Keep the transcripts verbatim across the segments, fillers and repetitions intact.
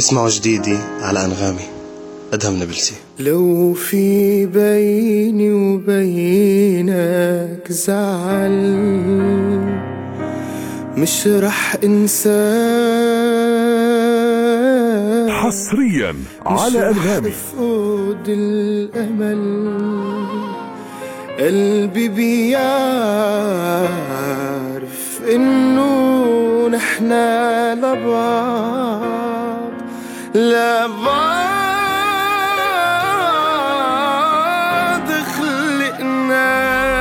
اسمعوا جديدي على أنغامي أدهم نابلسي. لو في بيني وبينك زعل مش رح انساك، حصريا على أنغامي. مش رح افقد الأمل، قلبي بيعرف انه نحنا لبعض لبعض خلقنا.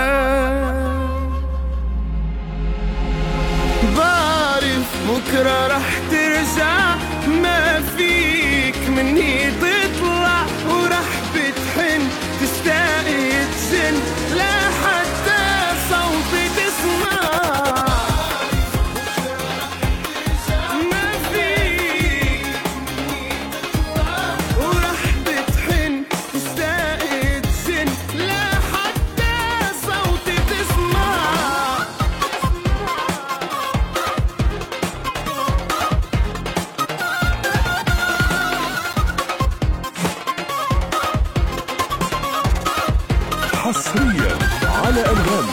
بعرف بكرة رح ترجع، ما فيك مني تطلع، ورح بتحن تشتاق تجن لحتى صوتي تسمع. ما فيك ورح بتحن تشتاق تجن لحتى صوتي تسمع. حصريا على أنغامي.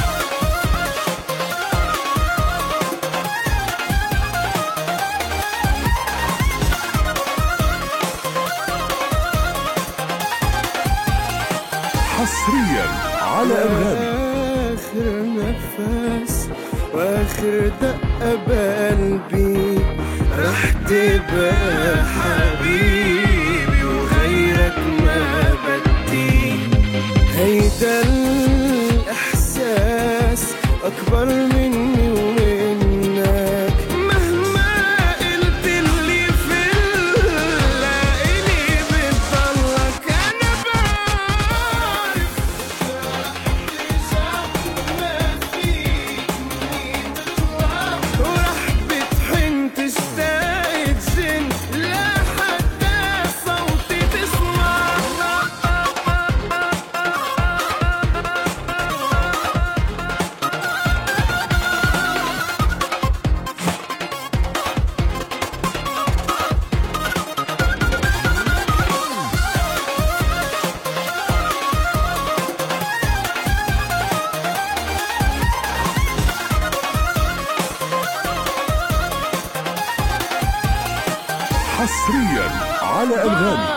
حصريا على أنغامي. آخر نفس وآخر دقة بقلبي رح تبقى حبيبي، وغيرك ما بدي. هيدا الإحساس أكبر مني ومنك، مهما قلتلي في الليلي بتضلك. أنا بعرف ما فيك ورح بتحن تشتاق تجن لحتى صوتي تسمع. حصريا على أنغامي.